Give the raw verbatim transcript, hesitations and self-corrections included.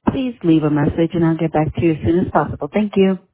please leave a message and I'll get back to you as soon as possible. Thank you.